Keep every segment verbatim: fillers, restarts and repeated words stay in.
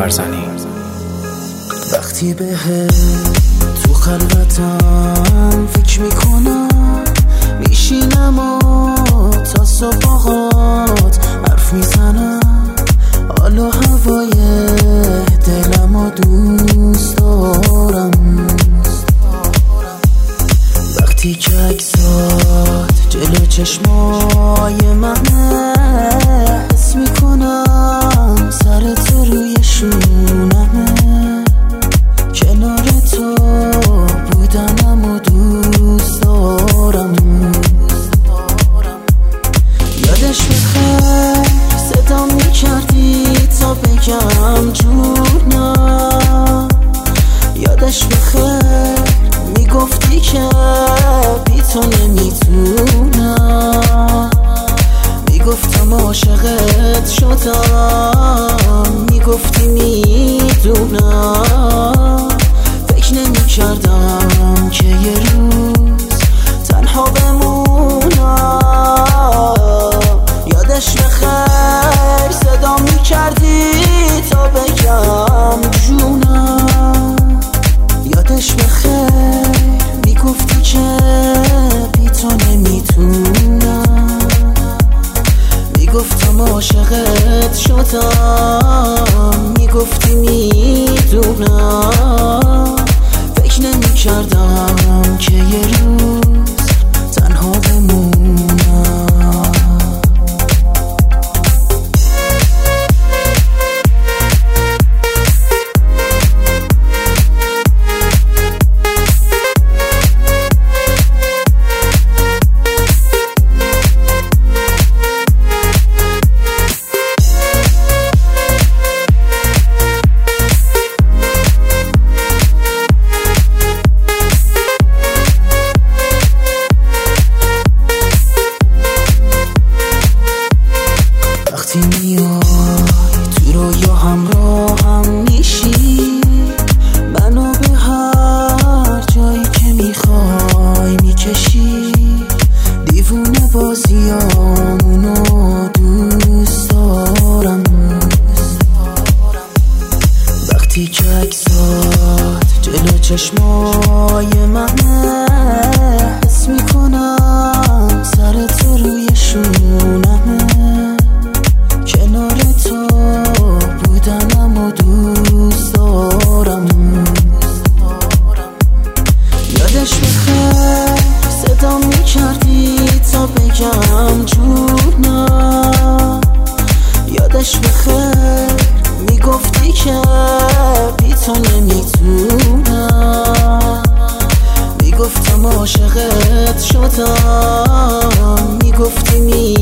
برزنی. وقتی به تو خلوتم فکر میکنم، میشینم و تا صبح آقات حرف میزنم. حالا هوای دلم و دوست دارم. وقتی که عکسات جلو چشمای منه، حس میکنم سر تو روی شونمه. کنار تو بودنم و دوست دارم. یادش بخیر صدام میکردی تا بگم جونم. یادش بخیر میگفتی که بی تو نمیتونم. میگفتم عاشقت شدم، میگفتی میدونم. فکر نمیکردم که یه روز تنها بمونم. یادش بخیر صدا میکردی تا بگم جونم. یادش بخیر میگفتی که بی تو نمیتونم. میگفتم عاشقت شدم، میگفتی میدونم. فکر نمیکردم که یه روز تنها بمونم. وقتی میای تو رویا همراه هم میشی، منو به هر جایی که میخوای میکشی. دیوونه بازیامونو دوست دارم. وقتی که عکسات جلو چشمای منه، حس میکنم سر تو روی شونمه. کنار تو بودنم و دوست دارم. یادش بخیر صدا میکردی تا بگم جونم. یادش بخیر میگفتی که بی تو نمیتونم. میگفتم عاشقت شدم، میگفتی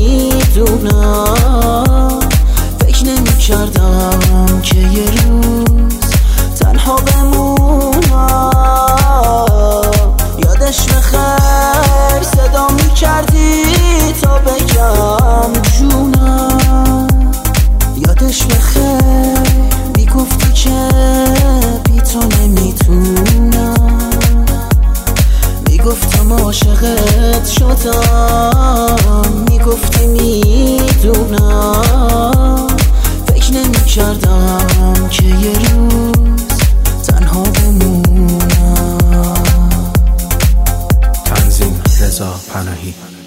میدونم. فکر نمیکردم که یه روز تنها بمونم. یادش بخیر صدا میکردی تا بگم جونم. یادش بخیر میگفتی که بی تو نمیتونم. میگفتم عاشقت شدم، میگفتی میدونم. فکر نمیکردم که یه روز تنها بمونم. تنظیم رضا پناهی.